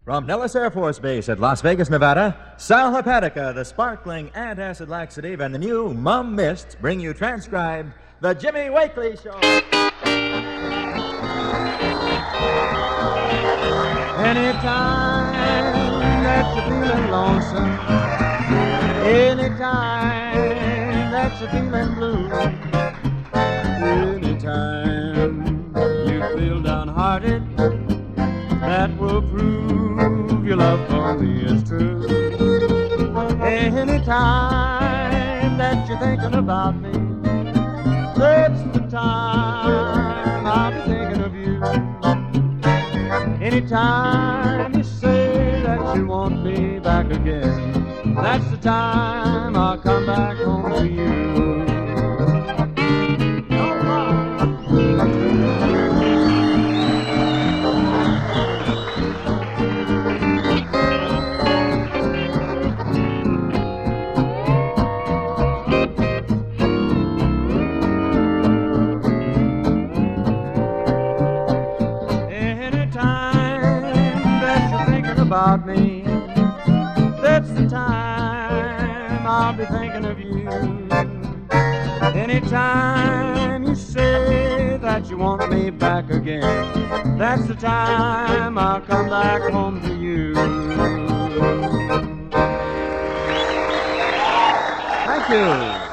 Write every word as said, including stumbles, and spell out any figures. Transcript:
From Nellis Air Force Base at Las Vegas, Nevada, Sal Hepatica, the sparkling antacid laxative, and the new Mum Mist bring you transcribed The Jimmy Wakely Show. Anytime that you're feeling lonesome, anytime that you're feeling blue, anytime you feel downhearted, that will prove your love for me is true. Anytime that you're thinking about me, that's the time I'll be thinking of you. Anytime you say that you want me back again, that's the time I'll come back home to you. About me, that's the time I'll be thinking of you. Anytime you say that you want me back again, that's the time I'll come back home to you. Thank you.